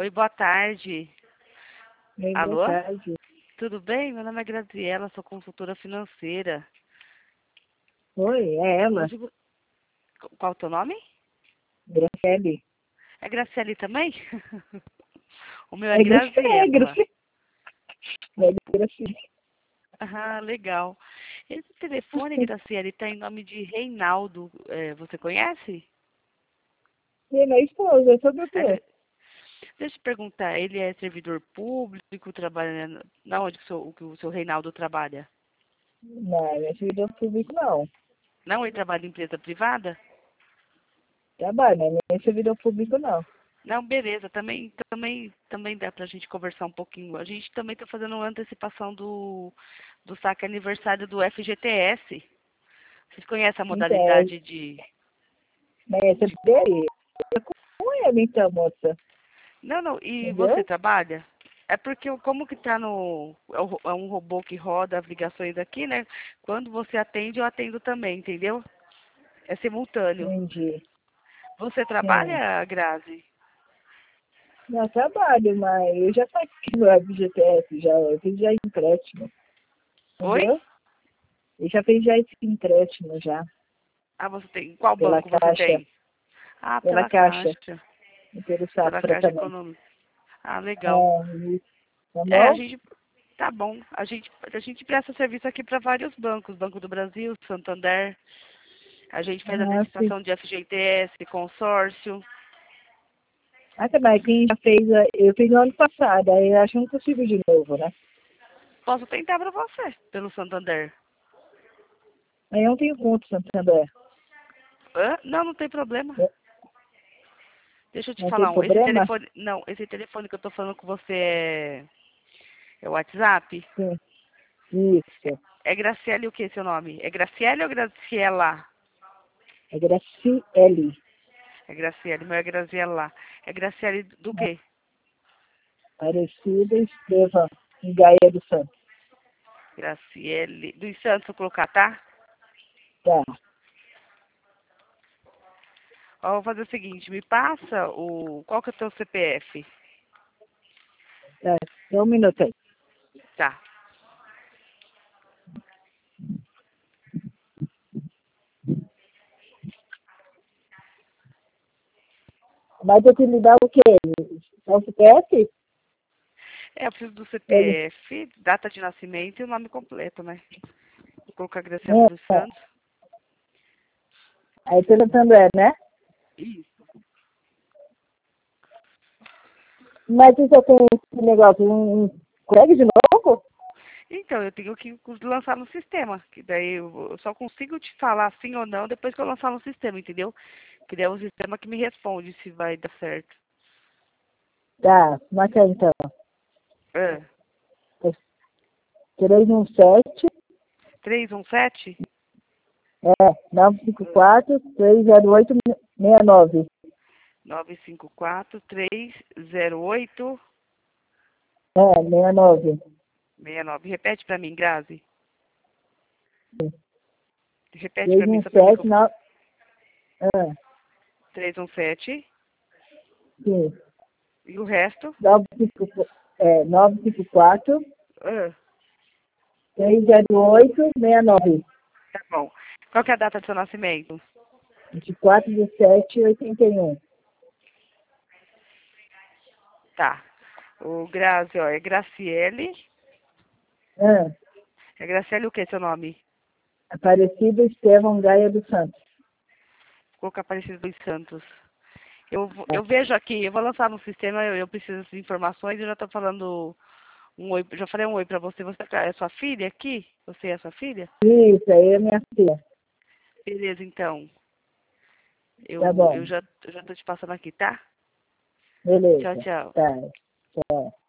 Oi, boa tarde. Bem, boa Alô? tarde. Tudo bem? Meu nome é Graziela, sou consultora financeira. Oi, é ela, Hoje, qual é o teu nome? Graciele. É Graciele também? O meu é É Graciele, Graziella. Graciele. É Graciele. Ah, legal. Esse telefone, Graciele, está em nome de Reinaldo. Você conhece? E é minha esposa, sobre o É, quê? deixa eu te perguntar, ele é servidor público, trabalha na onde que o seu Reinaldo trabalha? Não, minha servidor público não. Não, ele trabalha em empresa privada? Trabalho, mas não é servidor público não. Não, beleza, também dá pra gente conversar um pouquinho. A gente também está fazendo uma antecipação do saque aniversário do FGTS. Vocês conhecem a Então, modalidade de... essa dele é com ele então, moça. Não, e você Entendeu? trabalha? É porque como que tá no... É um robô que roda as ligações aqui, né? Quando você atende, eu atendo também, entendeu? É simultâneo. Entendi. Você Sim. trabalha, Grazi? Não, trabalho, mas eu já saí no FGTS, já, eu fiz já empréstimo. Oi? Entendeu? Eu já fiz já esse empréstimo já, Ah, você tem... Qual pela banco você Caixa, tem? Ah, pela pela Caixa, Caixa. e pelo Pela Safra Caixa também. Econômica. Ah, legal. É, isso. Tá É, a bom? gente... Tá bom. A gente presta serviço aqui para vários bancos. Banco do Brasil, Santander. A gente faz Ah, sim. antecipação de FGTS, consórcio. Ah, também, quem já fez, eu fiz no ano passado, aí eu acho que não consigo de novo, né? Posso tentar para você, pelo Santander. Aí eu não tenho conta, Santander. Hã? Não, não tem problema. Né? Deixa eu te Não tem falar um. Esse problema? telefone... Não, esse telefone que eu tô falando com você é o WhatsApp? Sim, É, isso. é Graciele o que, seu nome? É Graciele ou Graciela? É Graciele. É Graciele, meu é Graziella. É Graciele do quê? Aparecida Estevam, em Gaia do Santos. Graciele dos Santos, vou colocar, tá? Tá, Ó, vou fazer o seguinte, me passa qual que é o teu CPF? tá. Só um minuto aí. Tá. Mas eu te lhe dar o quê? Só o CPF? Eu preciso do Ele, CPF, data de nascimento e o nome completo, né? Vou colocar Graciela dos é. Santos. Aí pelo Santander, né? Isso. Mas você tem esse negócio, consegue de novo? Então, eu tenho que lançar no sistema, que daí eu só consigo te falar sim ou não depois que eu lançar no sistema, entendeu? Que daí é o sistema que me responde se vai dar certo. Tá, marca aí então. É. 317 317? 954-308-69. 954-308-69. 69. Repete pra mim, Grazi. Repete pra mim, só pra mim. 317, não. Ah, 317. sim. E o resto? 954 Ah, 308-69. tá bom. Qual que é a data do seu nascimento? 24/17/81. Tá. O Grazi, ó, é Graciele. Ah, É Graciele o que, seu nome? Aparecido Estevão Gaia dos Santos. Vou colocar Aparecido dos Santos. Eu Tá. vejo aqui, eu vou lançar no sistema, eu preciso de informações, eu já tô falando um oi, já falei um oi pra você. Você é sua filha aqui? Você é sua filha? Isso, aí é minha filha. Beleza, então. Tá Eu bom. já tô te passando aqui, tá? Tchau, Beleza. tchau. Tá. Tchau.